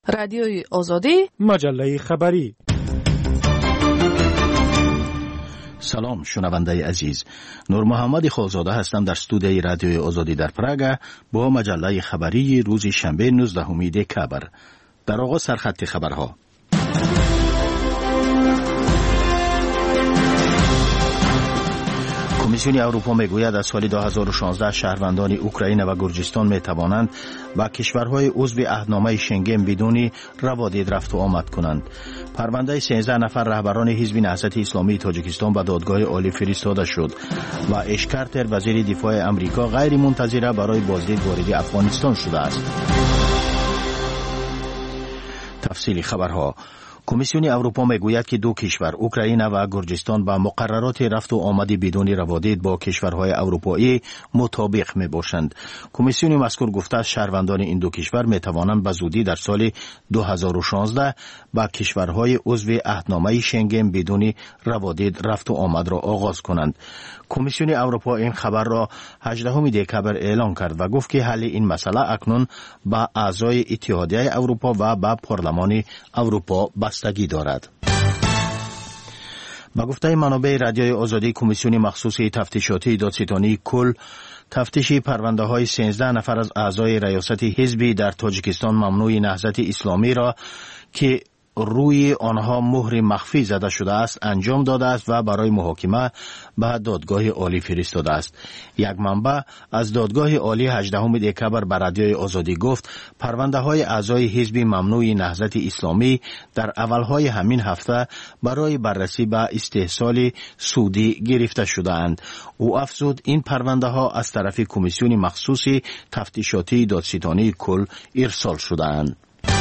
رادیوی آزادی، مجله خبری. سلام شنونده عزیز، نور محمد خالزاده هستم در استودیوی رادیوی آزادی در پراگ با مجله خبری روز شنبه 19 دکبر. در آغاز سرخط خبرها. کمیسیون اروپا میگوید از سال 2016 شهروندان اوکراین و گرجستان میتوانند با کشورهای عضو عهدنامه شنگن بدون روادید رفت و آمد کنند. پرونده 13 نفر رهبران حزب نهضت اسلامی تاجیکستان به دادگاه عالی فرستاده شد و اش کارتر وزیر دفاع امریکا غیر منتظره برای بازدید وارد افغانستان شده است. تفصیل خبرها. کمیسیون اروپا میگوید که دو کشور اوکراین و گرجستان با مقررات رفت و آمد بدون روادید با کشورهای اروپایی مطابق میباشند. کمیسیون مذکور گفته شهروندان این دو کشور میتوانند به زودی در سال 2016 با کشورهای عضو عهدنامه شنگن بدون روادید رفت و آمد را آغاز کنند. کمیسیون اروپا این خبر را 18 دکبر اعلام کرد و گفت که حل این مسئله اکنون با اعضای اتحادیه اروپا و با پارلمان اروپا بستگی دارد. با گفته منابع رادیوی آزادی، کمیسیون مخصوص تفتیشاتی دادستانی کل تفتیش پرونده های 13 نفر از اعضای ریاست حزبی در تاجیکستان ممنوع نهضت اسلامی را که روی آنها مهر مخفی زده شده است انجام داده است و برای محاکمه به دادگاه عالی فرستاده است. یک منبع از دادگاه عالی 18 دکبر به رادیوی آزادی گفت پرونده های اعضای حزب ممنوع نهضت اسلامی در اولهای همین هفته برای بررسی به استحصال سودی گرفته شده اند. او افزود این پرونده ها از طرف کمیسیون مخصوص تفتیشاتی دادستانی کل ارسال شده اند.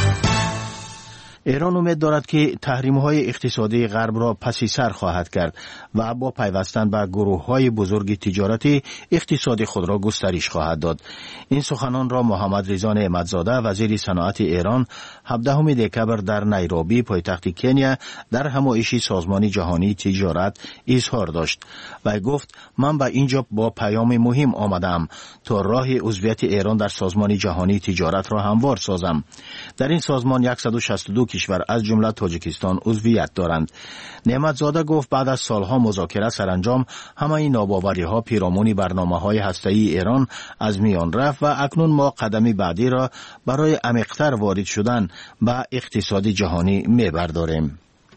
ایران امید دارد که تحریم‌های اقتصادی غرب را پس سر خواهد کرد و با پیوستن به گروه‌های بزرگ تجارتی اقتصاد خود را گسترش خواهد داد. این سخنان را محمد رضا نعمتزاده وزیر صنعت ایران 17 دکبر در نیروبی پایتخت کنیا در همایش سازمان جهانی تجارت اظهار داشت و گفت من به اینجا با پیام مهم آمدم تا راه عضویت ایران در سازمان جهانی تجارت را هموار سازم. در این سازمان 162 کشور از جمله تاجیکستان عضویت دارند. نعمتزاده گفت بعد از سالها مذاکره سرانجام همه این ناباوری‌ها پیرامون برنامه‌های هسته‌ای ایران از میان رفت و اکنون ما قدمی بعدی را برای عمیق‌تر وارد شدن به اقتصاد جهانی می‌برداریم.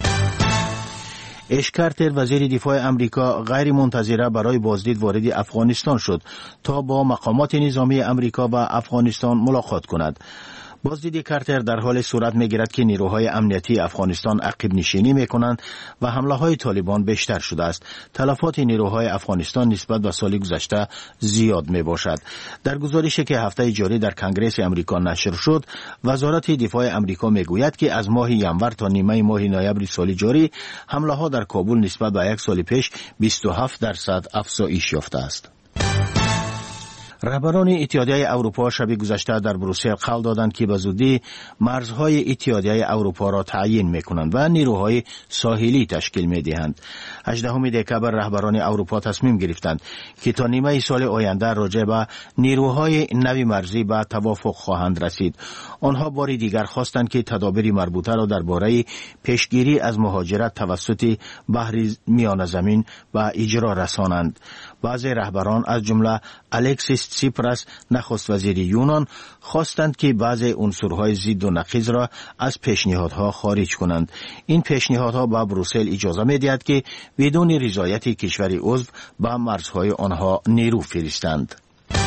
اش کارتر وزیر دفاع امریکا غیر منتظره برای بازدید وارد افغانستان شد تا با مقامات نظامی امریکا و افغانستان ملاقات کند. بازدید کارتر در حال صورت می‌گیرد که نیروهای امنیتی افغانستان عقب نشینی می‌کنند و حمله‌های طالبان بیشتر شده است. تلفات نیروهای افغانستان نسبت به سال گذشته زیاد می‌باشد. در گزارشی که هفته جاری در کنگره آمریکا نشر شد، وزارت دفاع آمریکا می‌گوید که از ماه ژانویه تا نیمه ماه نوامبر سال جاری حمله‌ها در کابل نسبت به یک سال پیش 27% افزایش یافته است. رهبران اتحادیه اروپا شب گذشته در بروسل قول دادند که به زودی مرزهای اتحادیه اروپا را تعیین می‌کنند و نیروهای ساحلی تشکیل می‌دهند. 18 دکبر رهبران اروپا تصمیم گرفتند که تا نیمه سال آینده راجع به نیروهای نوی مرزی به توافق خواهند رسید. آنها بار دیگر خواستند که تدابیر مربوطه را درباره پیشگیری از مهاجرت توسط بحر میان زمین به اجرا رسانند. بعضی رهبران از جمله الکسیس سیپراس نخست وزیر یونان خواستند که بعضی عنصرهای ضد و نقیض را از پیشنهادها خارج کنند. این پیشنهادها به بروسل اجازه می‌دهد که بدون رضایت کشور عضو به مرزهای آنها نیرو فرستند.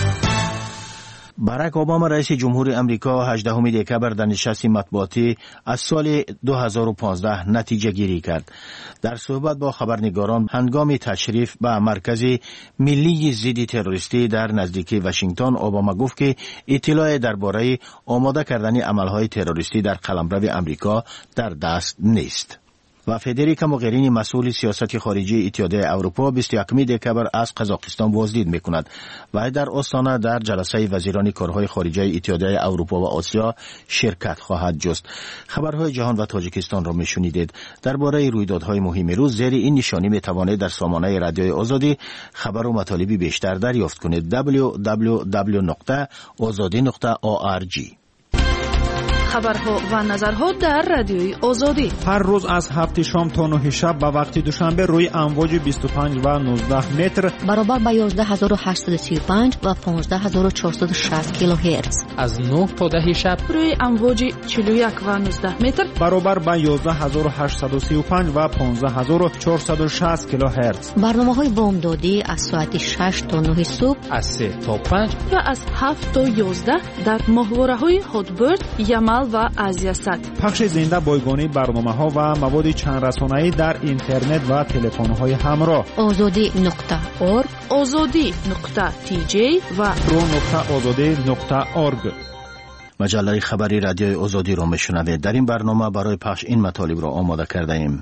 باراک اوباما رئیس جمهور امریکا 18 دکبر در نشست مطبوعاتی از سال 2015 نتیجه گیری کرد. در صحبت با خبرنگاران هنگام تشریف به مرکز ملی ضد تروریستی در نزدیکی واشنگتن، اوباما گفت که اطلاع درباره آماده کردن عملهای تروریستی در قلمرو امریکا در دست نیست. و فدریکا موغرینی مسئول سیاست خارجی اتحادیه اروپا 21 دکبر از قزاقستان بازدید می‌کند و در آستانه در جلسه وزیران کارهای خارجه اتحادیه اروپا و آسیا شرکت خواهد جست. خبرهای جهان و تاجیکستان را میشنیدید. درباره رویدادهای مهم روز زیر این نشانی میتوانید در سامانه رادیوی آزادی خبر و مطالبی بیشتر دریافت کنید. www.azadi.org. خبرها و نظرها در رادیوی آزادی. هر روز از 7 شام تا 9 شب به وقت دوشنبه روی امواج 25 و 19 متر برابر با 11835 و 15460 کیلوهرتز. از 9 تا 10 شب روی امواج 41 و 19 متر برابر با 11835 و 15460 کیلوهرتز. برنامه‌های بامدادی از ساعت 6 تا 9 صبح، از 3 تا 5 و از 7 تا 11 در ماهواره‌های هاتبرد، یمل و ازیاست. پخش زنده بایگانی برنامه‌ها و مواد چند رسانه‌ای در اینترنت و تلفن‌های همراه. azadi.org، azadi.tj و pro.azadi.org. مجله خبری رادیوی آزادی را میشنوید. در این برنامه برای پخش این مطالب را آماده کرده ایم.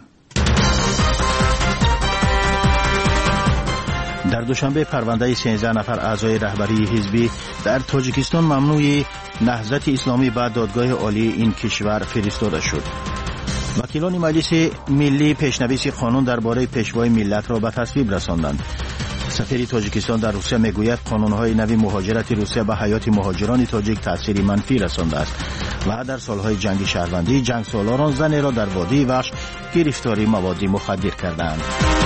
در دوشنبه پرونده 13 نفر اعضای رهبری حزبی در تاجیکستان ممنوع نهضت اسلامی به دادگاه عالی این کشور فرستاده شد. وکیلان مجلس ملی پیشنویس قانون درباره پیشوای ملت را به تصویب رساندند. سفیر تاجیکستان در روسیه میگوید قانون‌های نوی مهاجرت روسیه به حیات مهاجران تاجیک تأثیر منفی رسانده است و در سالهای جنگ شهروندی جنگسالاران زن را در وادی وحش گرفتاری مواد مخدر کردند.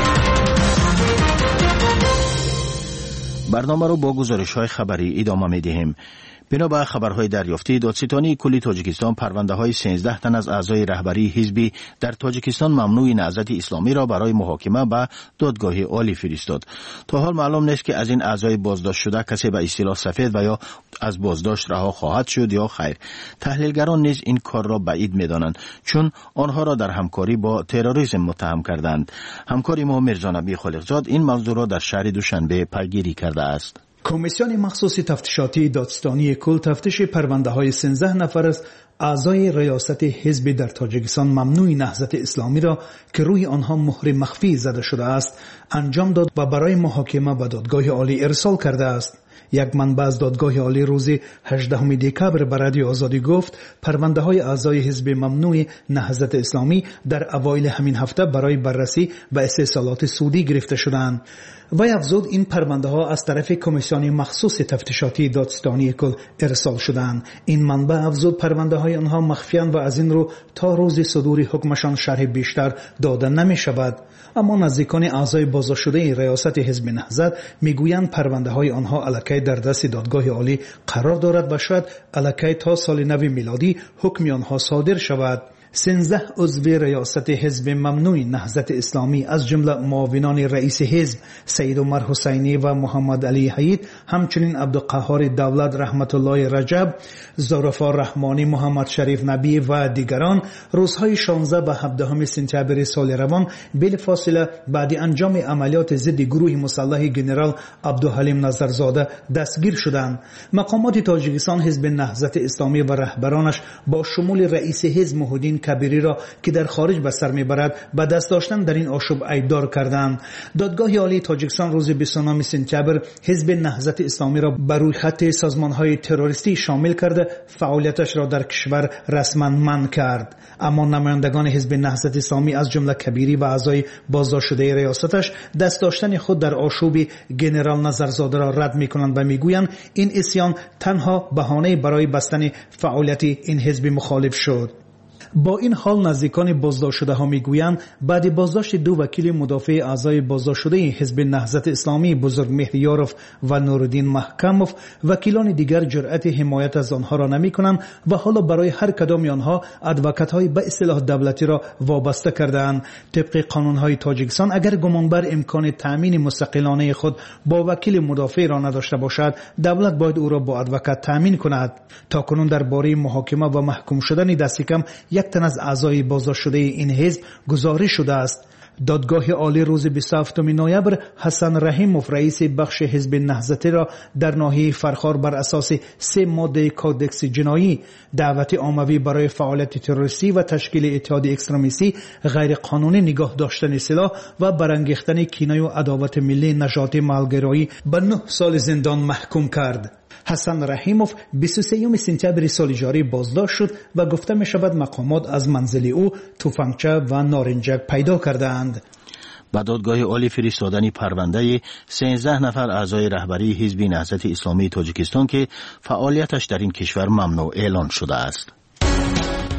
برنامه رو با گزارش‌های خبری ادامه می‌دهیم. بنا به خبرهای دریافتی، دادستانی کلی تاجیکستان پرونده‌های 13 تن از اعضای رهبری حزبی در تاجیکستان ممنوع نهضت اسلامی را برای محاکمه به دادگاه عالی فرستاد. تا حال معلوم نیست که از این اعضای بازداشت شده کسی به اصطلاح سفید و یا از بازداشت رها خواهد شد یا خیر. تحلیلگران نیز این کار را بعید می‌دانند چون آنها را در همکاری با تروریسم متهم کردند. همکار ما میرزا نبی خالقزاد این موضوع را در شهر دوشنبه پیگیری کرده است. کمیسیون مخصوص تفتیشاتی دادستانی کل تفتیش پرونده‌های 13 نفر از اعضای ریاست حزب در تاجیکستان ممنوع نهضت اسلامی را که روی آنها مهر مخفی زده شده است انجام داد و برای محاکمه به دادگاه عالی ارسال کرده است. یک منبع از دادگاه عالی روز 18 دکبر به رادیو آزادی گفت پرونده‌های اعضای حزب ممنوع نهضت اسلامی در اوایل همین هفته برای بررسی و استحصالات سودی گرفته شدند. وی افزود این پرونده‌ها از طرف کمیسیون مخصوص تفتیشاتی دادستانی کل ارسال شدند. این منبع افزود پرونده‌های آنها مخفی‌اند و از این رو تا روز صدور حکمشان شرح بیشتر داده نمی‌شود. اما نزدیکان اعضای بازداشت شده ریاست حزب نهضت میگویند پرونده‌های آنها الکی در دست دادگاه عالی قرار دارد و شاید الکی تا سال نو میلادی حکم آنها صادر شود. 13 عضو ریاست حزب ممنوع نهضت اسلامی از جمله معاونان رئیس حزب سید عمر حسینی و محمد علی حید، همچنین عبدالقهار دولت رحمت الله رجب، ظرفا رحمانی، محمد شریف نبی و دیگران روزهای 16 و 17 سپتامبر سال روان بلافاصله بعد انجام عملیات ضد گروه مسلح ژنرال عبدالحلیم نظرزاده دستگیر شدند. مقامات تاجیکستان حزب نهضت اسلامی و رهبرانش با شمول رئیس حزب محمود کبیری را که در خارج به سر میبرد به دست داشتن در این آشوب ایبدار کردند. دادگاه عالی تاجیکستان روز 29 سپتامبر حزب نهضت اسلامی را بر روی خط سازمان‌های تروریستی شامل کرده فعالیتش را در کشور رسما منع کرد. اما نمایندگان حزب نهضت اسلامی از جمله کبیری و اعضای بازداشت شده ریاستش دست داشتن خود در آشوب ژنرال نظرزاده را رد می‌کنند و میگویند این عصیان تنها بهانه برای بستن فعالیت این حزب مخالف شد. با این حال نزدیکان بازداشت شده ها میگویند بعد بازداشت دو وکیل مدافع اعضای بازداشت شده حزب نهضت اسلامی بزرگ مهریاروف و نورالدین محکموف وکیلان دیگر جرأت حمایت از آنها را نمی‌کنند و حالا برای هر کدام آنها ادوکات‌های به اصطلاح دولتی را وابسته کردند. طبق قانون‌های تاجیکستان اگر گمانبر امکان تامین مستقلانه خود با وکیل مدافع را نداشته باشد دولت باید او را با ادوکات تامین کند. تاکنون درباره محاکمه و محکوم شدن دست کم یک تن از اعضای بازداشت شده این حزب گزارش شده است. دادگاه عالی روز 27 نوامبر حسن رحیموف رئیس بخش حزب نهضت را در ناحیه فرخار بر اساس 3 ماده کودکس جنایی دعوت عمومی برای فعالیت تروریستی و تشکیل اتحاد اکستریمیستی غیر قانونی نگاه داشتن سلاح و برانگیختن کینه و عداوت ملی نژادی ملگرایی به 9 سال زندان محکوم کرد. حسن رحیموف 23 سپتامبر سال جاری بازداشت شد و گفته می شود مقامات از منزل او تفنگچه و نارنجک پیدا کردند. به دادگاه عالی فرستادن پرونده 13 نفر اعضای رهبری حزب نهضت اسلامی تاجیکستان که فعالیتش در این کشور ممنوع اعلان شده است.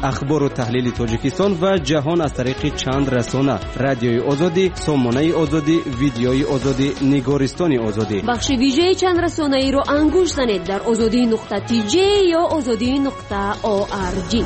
اخبار و تحلیل تاجیکستان و جهان از طریق چند رسانه: رادیوی آزادی، سامانه آزادی، ویدیوی آزادی، نگارستان آزادی. بخش ویژه چند رسانه‌ای رو انگوش زنید در azadi.tj یا azadi.org.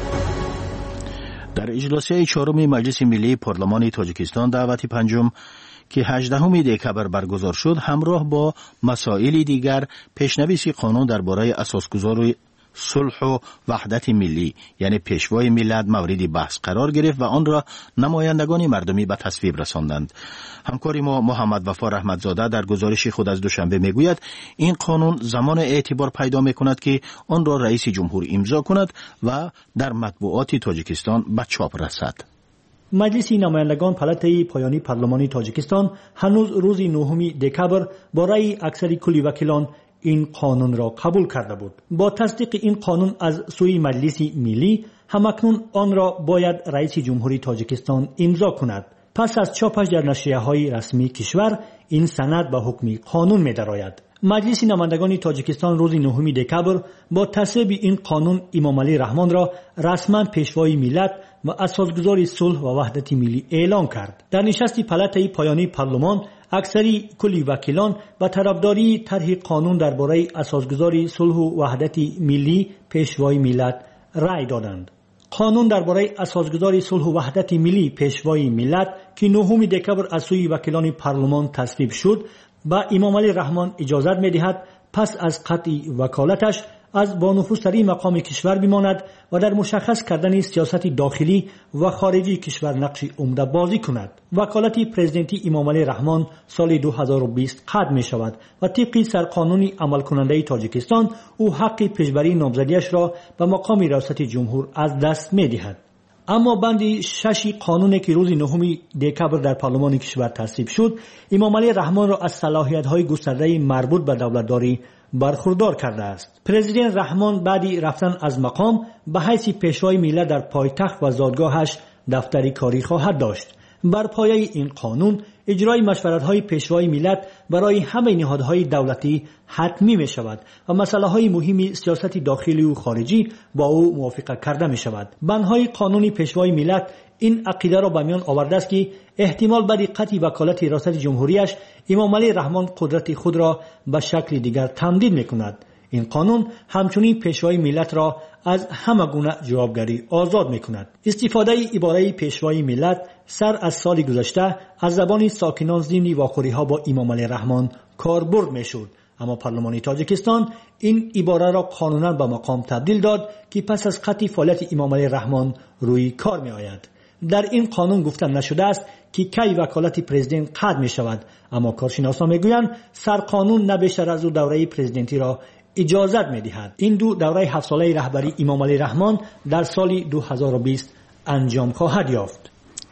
در اجلاس چهارم مجلس ملی پارلمان تاجیکستان دعوت پنجم که 18 دکبر برگزار شد، همراه با مسائل دیگر پیشنویس قانون درباره اساسگذاری صلح و وحدت ملی یعنی پیشوای ملت مورد بحث قرار گرفت و آن را نمایندگان مردمی به تصویب رساندند. همکار ما محمد وفا رحمتزاده در گزارش خود از دوشنبه میگوید این قانون زمان اعتبار پیدا میکند که آن را رئیس جمهور امضا کند و در مطبوعات تاجیکستان به چاپ رسد. مجلس نمایندگان پالاتای پایانی پارلمانی تاجیکستان هنوز روز 9 دکبر با رأی اکثر کلی وکیلان این قانون را قبول کرده بود. با تصدیق این قانون از سوی مجلس ملی، همکنون آن را باید رئیس جمهوری تاجیکستان امضا کند. پس از چاپش در نشریه‌های رسمی کشور، این سند به حکم قانون می‌دراید. مجلس نمایندگان تاجیکستان روز 9 دکبر با تصویب این قانون امام علی رحمان را رسما پیشوای ملت و اساسگذار صلح و وحدت ملی اعلام کرد. در نشست پالاتای پایانی پارلمان، اکثری کلی وکیلان با طرفداری طرح قانون درباره اساسگذاری صلح و وحدت ملی پیشوای ملت رأی دادند. قانون درباره اساسگذاری صلح و وحدت ملی پیشوای ملت که 9 دکبر از سوی وکیلان پارلمان تصویب شد، با امام علی رحمان اجازت می‌دهد پس از قطع وکالتش از بانفوذترین مقام کشور بماند و در مشخص کردن سیاست داخلی و خارجی کشور نقش عمده بازی کند. وکالت پرزیدنتی امام علی رحمان سال 2020 ختم می شود و طبق سرقانون عمل کننده تاجیکستان او حق پیشبری نامزدیش را به مقام ریاست جمهور از دست می دهد. اما بند 6 قانونی که روز 9 دکبر در پارلمان کشور تصویب شد، امام علی رحمان را از صلاحیت‌های گسترده مربوط به دولتداری برخوردار کرده است. پرزیدنت رحمان بعد رفتن از مقام به حیث پیشوای ملت در پایتخت و زادگاهش دفتری کاری خواهد داشت. بر پایه این قانون اجرای مشورت‌های پیشوای ملت برای همه نهادهای دولتی حتمی می شود و مسائل مهم سیاست داخلی و خارجی با او موافقه کرده می شود. بندهای قانونی پیشوای ملت این عقیده را به میان آورده است که احتمال بعد قطع وکالت ریاست جمهوریش امام علی رحمان قدرت خود را به شکل دیگر تمدید می کند. این قانون همچنین پیشوای ملت را از همه گونه جوابگری آزاد می کند. استفاده عباره پیشوای ملت سر از سال گذشته از زبان ساکنان ضمن واخوری‌ها با امام علی رحمان کاربرد می شد، اما پارلمان تاجیکستان این عباره را قانونا به مقام تبدیل داد که پس از قطع فعالیت امام علی رحمان روی کار می آید. در این قانون گفته نشده است که کی وکالت پرزیدنت ختم می شود، اما کارشناسان می گویند سرقانون نه بیشتر از دوره پرزیدنتی را اجازت می دهد. این دوره 7 ساله رهبری امام علی رحمان در سال 2020 انجام خواهد یافت.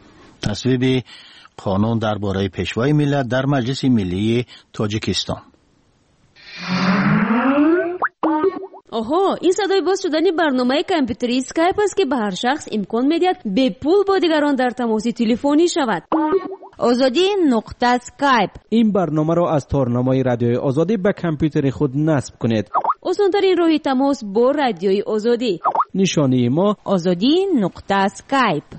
تصویب قانون درباره پیشوای ملت در مجلس ملی تاجیکستان. آها، این صدای باز شدن برنامه کامپیوتری اسکایپ است که به هر شخص امکان می‌دهد به پول با دیگران در تماس تلفنی شود. azadi.skype. این برنامه را از تارنمای رادیوی آزادی به کامپیوتر خود نصب کنید. آسان‌ترین راه تماس با رادیوی آزادی. نشانی ما azadi.skype.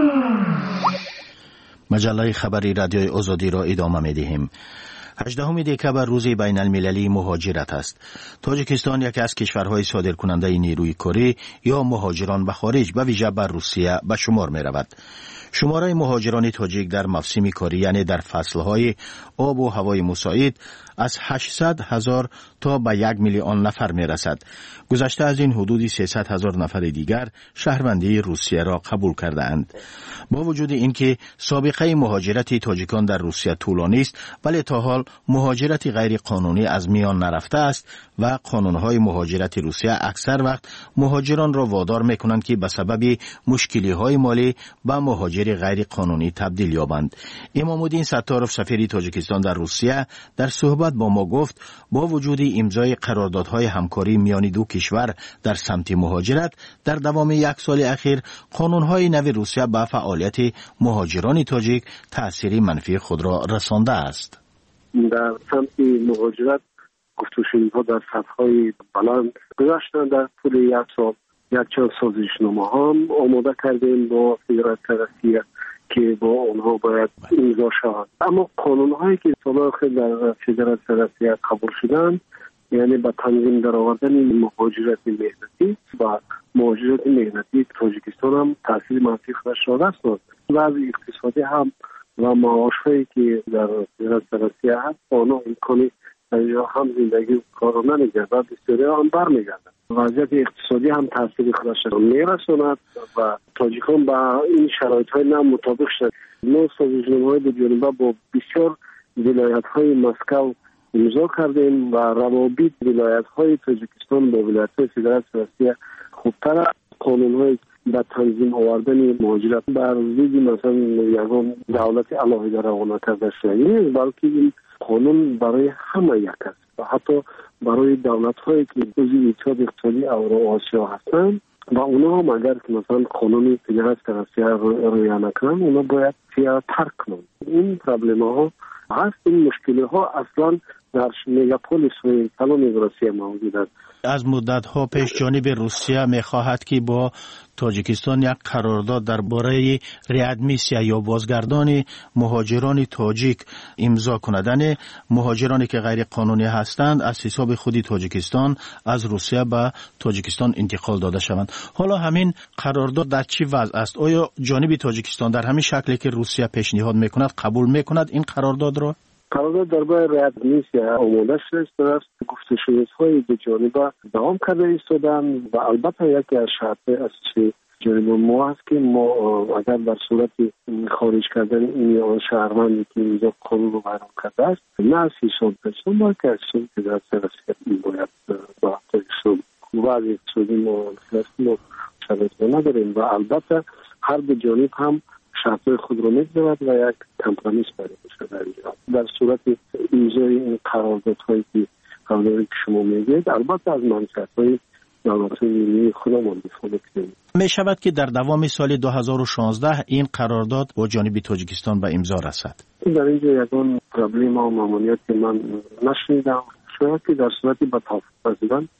مجله خبری رادیوی آزادی را ادامه می‌دهیم. 18 دکبر روز بین المللی مهاجرت است. تاجیکستان یکی از کشورهای صادرکننده نیروی کاری یا مهاجران به خارج به ویژه بر روسیه به شمار می رود. شماره مهاجران تاجیک در موسم کاری یعنی در فصلهای آب و هوای مساعد از 800,000 تا به 1 میلیون نفر می رسد. گذشته از این حدود 300,000 نفر دیگر شهروندی روسیه را قبول کرده اند. با وجود اینکه سابقه مهاجرت تاجیکان در روسیه طولانی است، ولی تا حال مهاجرت غیر قانونی از میان نرفته است و قانونهای مهاجرت روسیه اکثر وقت مهاجران را وادار میکنند که به سبب مشکلی‌های مالی به مهاجر غیر قانونی تبدیل یابند. امام الدین ستارov سفیر تاجیکستان در روسیه در صحبت با ما گفت با وجود امضای قراردادهای همکاری میان دو کشور در سمت مهاجرت در دوام 1 سال اخیر قانونهای نو روسیه به فعالیت مهاجران تاجیک تأثیر منفی خود را رسانده است. در سمت مهاجرت گفتگوها در سطح‌های بلند گذاشتن در طول 1 سال یک چند سازشنامه هم آماده کردیم با فدراسیون روسیه که با اونها باید امضا شود. اما قانون هایی که سال در فدراسیون روسیه قبول شدن، یعنی با تنظیم در آوردن مهاجرت مهنتی و مهاجرت مهنتی تاجیکستان هم تاثیر منفی خودش را دست داد. وضع اقتصادی هم و معاش هایی که در فدراسیون روسیه هست آنها امکانی یا هم زندگی و کار را نمیگردد، بسیاری هم برمیگردد. وضعیت اقتصادی هم تاثیر خودش را میرساند و تاجیکان با این شرایط های نام مطابق شد. ما سازشنامه‌های دو جانبه با بسیار ولایت های مسکو امضا کردیم و روابط ولایت های تاجیکستان با ولایت های فدراسیون روسیه خوبتر قانون های به تنظیم آوردن مهاجرت بر ضد مثلا یگان دولت علاهیده روانه کرده شده نیست، بلکه این قانون برای همه یک است و حتی برای دولت هایی که عضو اتحاد اقتصادی اوراسیا هستند و اونا هم اگر که مثلا قانون فدراسیون روسیه رعایت نکنند اونا باید ترک کنند. این پرابلم ها هست، این مشکل ها اصلا در مگاپولیس و کلان روسیه موجود است. از مدت ها پیش جانب روسیه میخواهد که با تاجیکستان یک قرارداد درباره ریادمیسیا یا بازگردان مهاجران تاجیک امضا کندن مهاجرانی که غیر قانونی هستند از حساب خودی تاجیکستان از روسیه به تاجیکستان انتقال داده شوند. حالا همین قرارداد در چی وضع است؟ آیا جانب تاجیکستان در همین شکلی که روسیه پیشنهاد میکند قبول میکند این قرارداد را؟ قرارداد درباره ریادمیسیا آماده شده است. گفتگوهای دو جانبه دوام کرده ایستادند و البته یکی از شرط اساسی جانب ما است که ما اگر در صورت خارج کردن این شهروندی که اینجا قانون رو بیان کرده است نه از حساب پرسون بلکه از حساب فدراسیون روسیه باید با تاجیکستان وضع اقتصادی ما شرایط نداریم و البته هر دو جانب هم شرط خود رو میگذارد و یک کمپرومیس پیدا شده در اینجا. در صورت امضای این قراردادهایی که قراردادی که شما میگید البته از منفعت‌های دولت‌های ملی خودمان دفاع می‌کنیم. می شود که در دوام سال 2016 این قرارداد با جانب تاجیکستان به امضا رسد. در اینجا یکان پرابلم و ماموریت که من نشنیدم، شاید که در صورتی به توافق رسیدن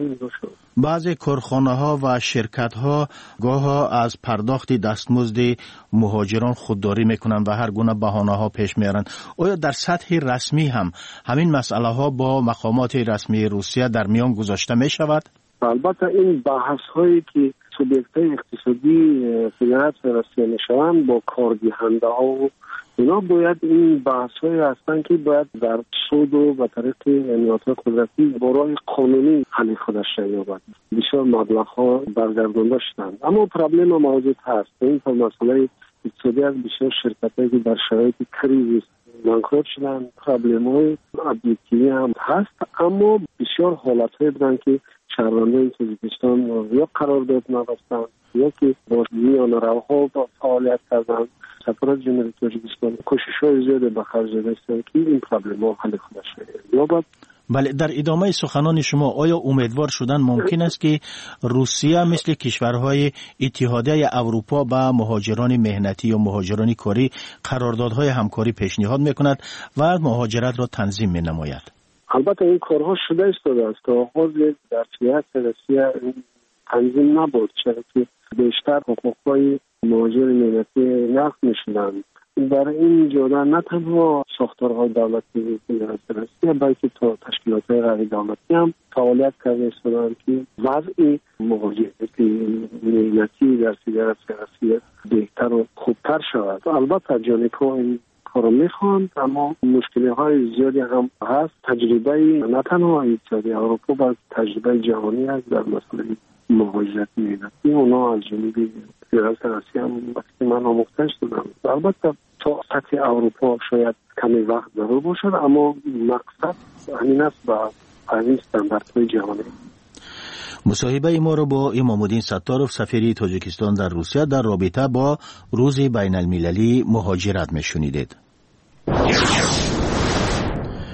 بعضی کارخانه ها و شرکت ها گاه از پرداخت دستمزد مهاجران خودداری میکنند و هر گونه بهانه ها پیش میارند. آیا در سطح رسمی هم همین مسئله ها با مقامات رسمی روسیه در میان گذاشته می شود؟ البته این بحث هایی که سوبیکت های اقتصادی فدراسیون روسیه میشوند با کارگیرنده ها و اینا باید این بحث های هستند که باید در سود و به طریق امنیات قدرتی برای قانونی حل خودش یابد. بسیار مبلغ ها برگردانده شدند اما پرابلم موجود هست. این مسئله اقتصادی از بسیار شرکت هایی که در شرایط کریزیس بانکروت شدند پرابلم های ابیکتیوی هم هست اما بسیار حالت های بودند که شهروندان تاجیکستان یا قرارداد نداشتند یا که با میان روها با فعالیت کردند. سفارت جمهوری تاجیکستان کوشش‌های زیاد به خرج داده که این پرابلم‌ها حل خودش یابد. بله، در ادامه سخنان شما آیا امیدوار شدن ممکن است که روسیه مثل کشورهای اتحادیه اروپا با مهاجران مهنتی یا مهاجران کاری قراردادهای همکاری پیشنهاد می‌کند و مهاجرت را تنظیم می‌نماید؟ البته این کارها شده است تا آغاز در سیاست روسیه تنظیم نبود چرا که بیشتر حقوق‌های مهاجر مهنتی نقض می‌شدند. در این جهت نه تنها ساختارهای دولتی روسیه بلکه تا تشکیلات‌های غیر دولتی هم فعالیت کرده هستند که وضع مهاجرت مهنتی در فدراسیون روسیه بهتر و خوبتر شود. البته جانب‌ها این کارو میخواند اما مشکل‌های زیادی هم هست. تجربه نه تنها اتحادیه اروپا بلکه تجربه جهانی است در مسئله مهاجرت مهنتی. اونا از جانب فدراسیون روسیه هم وقتی من آموخته شدم. البته تا سطح اروپا شاید کمی وقت ضرور باشد اما مقصد همین است و همین استانداردهای جهانی. مصاحبه ما را با امام الدین ستارov سفیر تاجیکستان در روسیه در رابطه با روز بین المللی مهاجرت میشنیدید.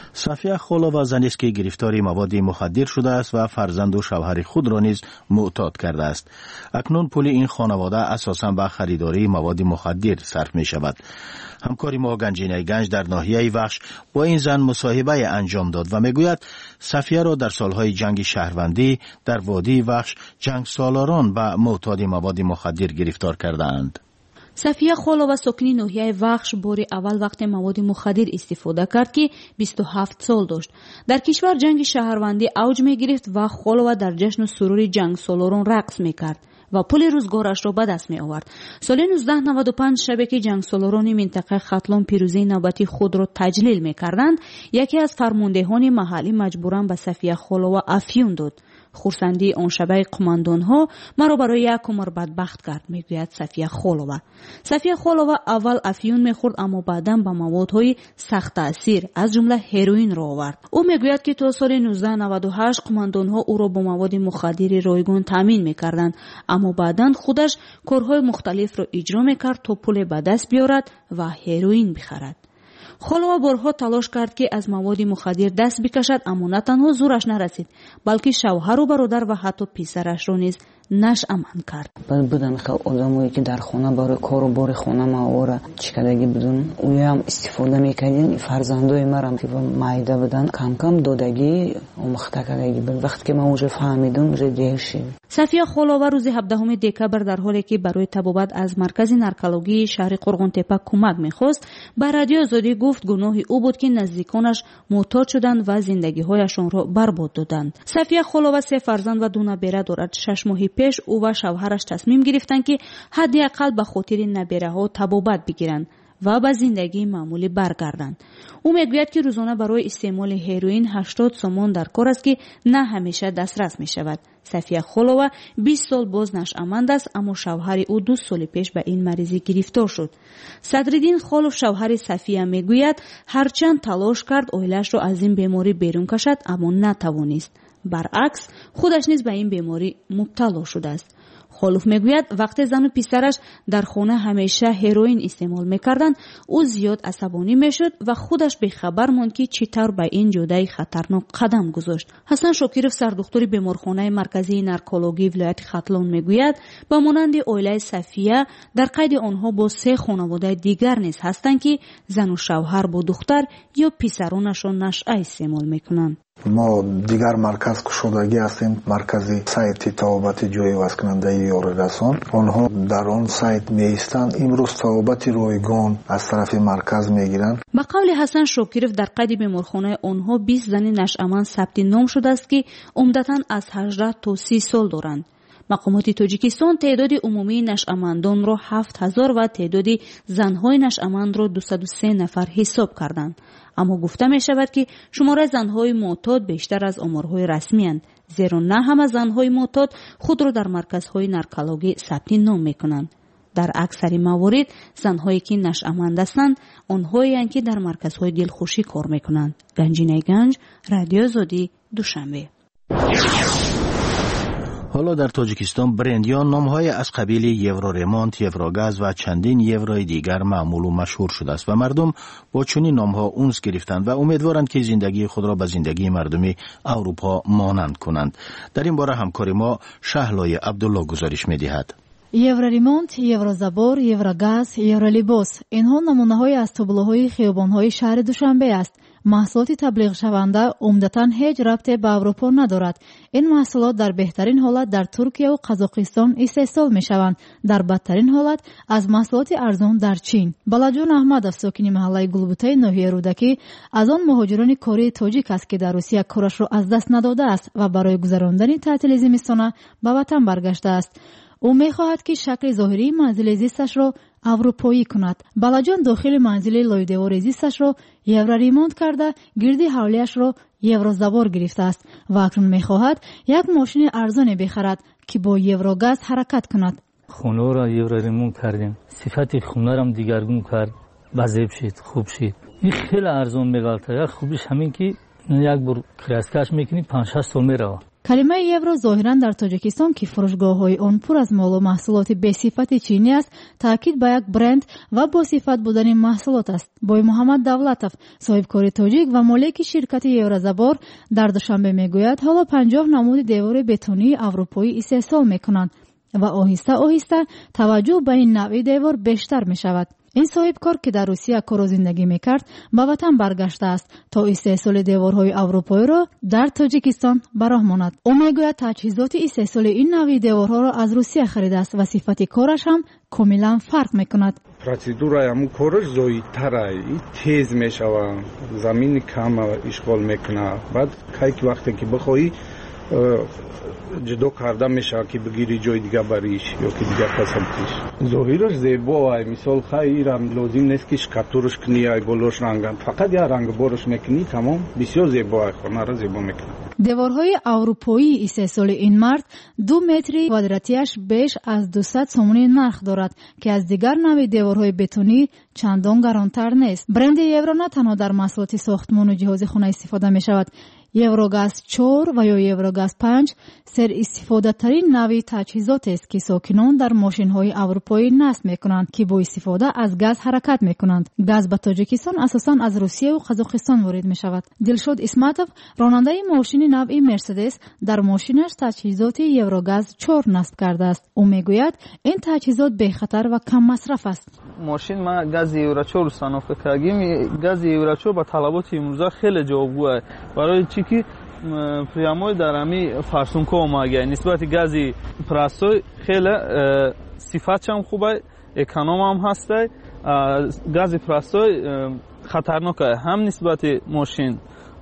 صفیه خولووا زنی است که گرفتار مواد مخدر شده است و فرزند و شوهر خود را نیز معتاد کرده است. اکنون پول این خانواده اساساً به خریداری مواد مخدر صرف می شود. همکاری ما گنجینه گنج در ناحیه وخش با این زن مصاحبه انجام داد و میگوید صفیه را در سالهای جنگ شهروندی در وادی وخش جنگ سالاران به معتادی مواد مخدر گرفتار کرده اند. صفیه خولووا ساکنی ناحیه وخش باری اول وقت مواد مخدر استفاده کرد که 27 سال داشت. در کشور جنگ شهروندی اوج می گرفت و خولووا در جشن و سرور جنگ سالاران رقص می کرد و پول روزگارش را به دست می آورد. سال 1995 شبی که جنگ سالاران منطقه ختلان پیروزی نوبتی خود را تجلیل می کردند، یکی از فرماندهان محلی مجبوراً به صفیه خولووا افیون داد. خورسندی آن شبه قماندان ها مرا برای یک عمر بدبخت کرد، میگوید صفیه خولووا. صفیه خولووا اول افیون میخورد اما بعدا به موادهای سخت تاثیر از جمله هروئین را آورد. او میگوید که تا سال 1998 قماندان ها او را با مواد مخدر رایگان تامین میکردند، اما بعدا خودش کارهای مختلف را اجرا میکرد تا پول به دست بیارد و هروئین بخرد. خولووا بارها تلاش کرد که از مواد مخدر دست بکشد، اما نه تنها زورش نرسید بلکه شوهر و برادر و حتی پسرش را نیز نشأمن کرد. بودن خیلی آدمایی که در خانه برای کار و بار خانه ما چیکارگی بودن، اوی هم استفاده میکردن. فرزندای مرا که مایده بودن کم کم دادگی و مختکدگی بود. وقتی که من اوج فهمیدم اوج دیر شد. صفیه خولووا روز 17 دکبر در حالی که برای تبابت از مرکز نارکولوژی شهر قرغن‌تپه کمک میخواست به رادیو آزادی گفت گناه او بود که نزدیکانش معتاد شدند و زندگی‌هایشان را برباد دادند. صفیه خولووا 3 فرزند و 2 نبیره دارد. 6 ماه پیش او و شوهرش تصمیم گرفتند که حداقل به خاطر نبیره‌ها تبابت بگیرند و به زندگی معمولی برگردند. او میگوید که روزانه برای استعمال هروئین 80 سومون در کار است که نه همیشه دسترس می شود. صفیه خولووا 20 سال باز نشأمند است، اما شوهر او 2 سال پیش به این مریضی گرفتار شد. صدرالدین خالف شوهر صفیه میگوید هرچند تلاش کرد عائله‌اش را از این بیماری بیرون کشد اما نتوانست. برعکس خودش نیز به این بیماری مبتلا شده است. خالف میگوید وقتی زن و پسرش در خانه همیشه هروئین استعمال میکردند، او زیاد عصبانی میشد و خودش به خبر ماند که چطور به این جاده خطرناک قدم گذاشت. حسن شاکرов سردختر بیمارخانه مرکزی نارکولوژی ولایت ختلان میگوید با مانند عائله صفیه در قید آنها با 3 خانواده دیگر نیز هستند که زن و شوهر با دختر یا پسرانشان نشأه استعمال میکنند. ما دیگر مرکز کشودگی هستیم، مرکزی سایت توبت جوی واسکننده یاررسان. آنها در آن سایت میایستند. امروز توبت رایگان از طرف مرکز میگیرند. با قول حسن شاکرов در قید بیمارخانه آنها 20 زن نشأمند ثبت نام شده است که عمدتاً از 18 تا 30 سال دارند. مقامات تاجیکستان تعداد عمومی نشأمندان را 7000 و تعداد زنهای نشأمند را 203 نفر حساب کردند. اما گفته می شود که شماره زنهای معتاد بیشتر از آمارهای رسمی اند، زیرا نه همه زنهای معتاد خود را در مرکزهای نارکولوژی ثبت نام می کنند. در اکثر موارد زنهایی که نشأمند هستند آنهایی اند که در مرکزهای دلخوشی کار می کنند. گنجینه گنج، رادیو آزادی، دوشنبه. حالا در تاجیکستان برندیان نامهای از قبیل یوروریمونت، یوروگاز و چندین یوروی دیگر معمول و مشهور شده است و مردم با چنین نامها اونس گرفتند و امیدوارند که زندگی خود را به زندگی مردمی اروپا مانند کنند. در این باره همکار ما شهلای عبدالله گزارش می‌دهد. یوروریمونت، یوروزابور، یوروگاز، یورولیبوس اینها نمونه‌های از تابلوهای خیابان‌های شهر دوشنبه است. محصولات تبلیغ شونده عمدتاً هیچ ربطی به اروپا ندارد. این محصولات در بهترین حالت در ترکیه و قزاقستان استحصال می شوند، در بدترین حالت از محصولات ارزان در چین. بالاجون احمدов ساکن محله گلبوته ناحیه رودکی از آن مهاجران کاری تاجیک است که در روسیه کارش را از دست نداده است و برای گذراندن تعطیل زمستانه به وطن برگشته است. او می‌خواهد که شکل ظاهری منزل زیستش را اروپایی کند. بالاجان داخل منزل لایده‌وار زیستش را یوروریمونت کرده، گردی حولیش را یوروزابور گرفته است و اکنون می‌خواهد یک ماشین ارزان بخرد که با یوروگاز حرکت کند. خونه را یوروریمونت کردیم. صفت خونه را دیگرگون کرد. وضعیت شد، خوب شد. این خیلی ارزان می‌گالته. یک خوبیش همین که یک بار کراسکاش می‌کنی 5-6 سال میره. کلمه یورو ظاهرا در تاجیکستان که فروشگاه‌های آن پر از مال و محصولات به‌صفت چینی است، تاکید به یک برند و با صفت بودن محصولات است. با محمد دولتов، صاحبکار تاجیک و مالک شرکت یورزبار، در دوشنبه میگوید حالا 50 نمود دیوار بتونی اروپایی استحصال میکنند و آهسته آهسته توجه به این نوع دیوار بیشتر می شود. این صاحبکار که در روسیه کار و زندگی میکرد به وطن برگشته است تا استحصال دیوارهای اروپایی را در تاجیکستان به راه ماند. او میگوید تجهیزات استحصال این نوع دیوارها را از روسیه خریده است و صفت کارش هم کاملا فرق میکند. پروسیدورای همون کارش زودتره، تیز میشود، زمین کم اشغال میکنه. بعد که وقتی که بخوایی جدا کرده میشه که بگیری جای دیگه بریش یا که دیگه پسندیش. ظاهرش زیبا، مثال خیلی لازم نیست که شکرتورش کنی یا گلوش رنگن، فقط یا رنگ بارش میکنی تمام بسیار زیبا، خانه را زیبا میکنه. دیوارهای اروپایی استحصال این مرد 2 متر کوادراتیش بیش از 200 سومونی نرخ دارد که از دیگر نوع دیوارهای بتونی چندان گرانتر نیست. برند یورو نه تنها در محصولات ساختمان و جهاز خانه استفاده می شود. یوروگاز 4 و یا یوروگاز 5 سر استفاده ترین نوع تجهیزات است که ساکنان در ماشین های اروپایی نصب می کنند که با استفاده از گاز حرکت می کنند. گاز به تاجیکستان اساساً از روسیه و قزاقستان وارد می شود. دلشاد اسماتov، راننده ماشین نوع مرسدس، در ماشینش تجهیزات یوروگاز 4 نصب کرده است. او می گوید این تجهیزات بی خطر و کم مصرف است. ماشین ما گاز یورو 4 صنعت کردیم. گاز یورو 4 با طلبات امروزه خیلی جوابگوه، برای چی که پریاموی در امی فرسونکو اومده نسبت گازی پرستوی خیلی صفتش هم خوبه، اکانوم هم هسته. گازی پرستوی خطرناکه هم نسبت ماشین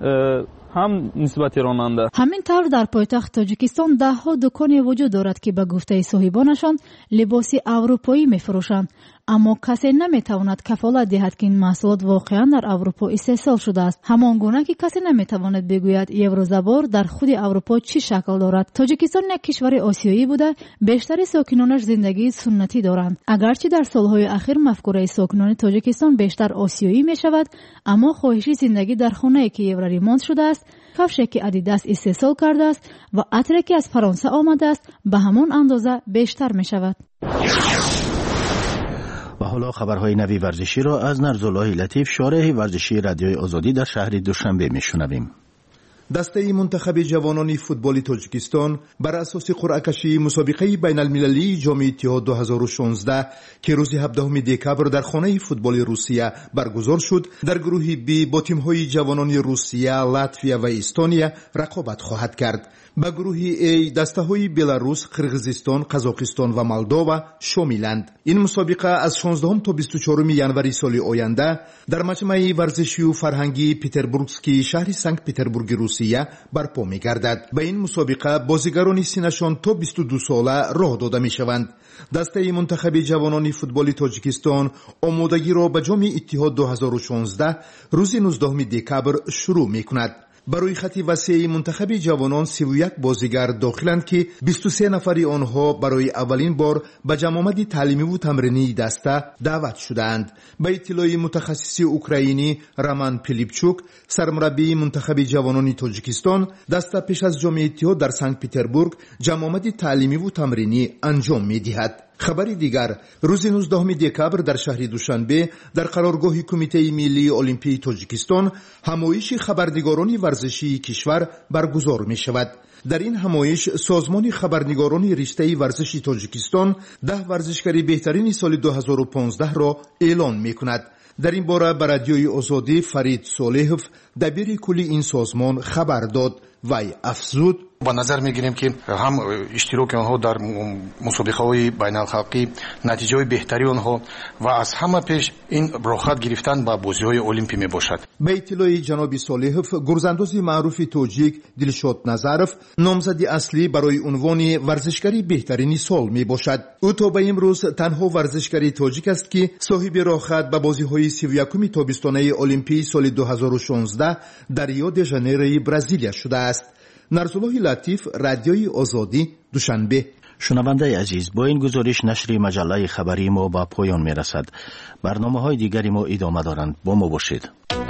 هم نسبت راننده. همین طور در پایتخت تاجیکستان 10 دکان وجود دارد که به گفته صاحبانشان لباس اروپایی میفروشند، اما کسی نمیتواند کفالت دهد که این محصولات واقعا در اروپا استحصال شده است. همان گونه که کسی نمیتواند بگوید یورزبار در خود اروپا چی شکل دارد. تاجیکستان یک کشور آسیایی بوده، بیشتر ساکنانش زندگی سنتی دارند. اگرچه در سالهای اخیر مفکوره ساکنان تاجیکستان بیشتر آسیایی می شود، اما خواهش زندگی در خانه‌ای که یورو ریمونت شده است، کفشی که ادیداس استحصال کرده است و عطری که از فرانسه آمده است به همان اندازه بیشتر می شود. و حالا خبرهای نوی ورزشی را از نرزالله لطیف، شارح ورزشی رادیوی آزادی در شهر دوشنبه میشنویم. دسته منتخب جوانان فوتبال تاجیکستان بر اساس قرعه کشی مسابقه بین المللی جام اتحاد 2016 که روز 17 دکبر در خانه فوتبال روسیه برگزار شد، در گروه بی با تیم‌های جوانان روسیه، لاتویا و استونیا رقابت خواهد کرد. به گروه A دسته‌های بلاروس، قرغیزستان، قزاقستان و مولداوا شاملند. این مسابقه از 16 تا 24 ژانویه سال آینده در مجمع ورزشی و فرهنگی پتربورگسکی شهر سنت پتربورگ روسیه برپا می‌گردد. به این مسابقه بازیگران سنشان تا 22 ساله راه داده می‌شوند. دسته منتخب جوانان فوتبال تاجیکستان آمادگی را به جام اتحاد 2016 روز 19 دکبر شروع می‌کند. برای خط وسیع منتخب جوانان 31 بازیگر داخلند که 23 نفری آنها برای اولین بار به جمع تعلیمی و تمرینی دسته دعوت شدند. به اطلاع متخصص اوکراینی رامان پیلیپچوک، سرمربی منتخب جوانان تاجیکستان، دسته پیش از جام اتحاد در سنت پتربورگ جمع تعلیمی و تمرینی انجام می‌دهد. خبر دیگر، روز 19 دکبر در شهر دوشنبه در قرارگاه کمیته ملی المپی تاجیکستان همایش خبرنگاران ورزشی کشور برگزار می شود. در این همایش سازمان خبرنگاران رشته ورزشی تاجیکستان 10 ورزشکار بهترین سال 2015 را اعلان می کند. در این باره به رادیوی آزادی فرید صالحov دبیر کلی این سازمان خبر داد. وی افزود: با نظر میگیریم که هم اشتراک آنها در مسابقه های بین الخلقی نتیجه بهتری آنها و از همه پیش این راحت گرفتن به بازی های المپی می باشد. به اطلاع جناب صالحov، گرزانداز معروف تاجیک دلشاد نظرov نامزد اصلی برای عنوان ورزشکاری بهترین سال می باشد. او تا به امروز تنها ورزشکار تاجیک است که صاحب راحت به بازی های 31 تابستانه المپی سال 2016 در ریو د ژانیرو برزیلیا شده است. نرزالله لطیف، رادیوی آزادی، دوشنبه. شنونده عزیز، با این گزارش نشر مجله خبری ما به پایان می رسد. برنامه های دیگری ما ادامه دارند. با ما باشید.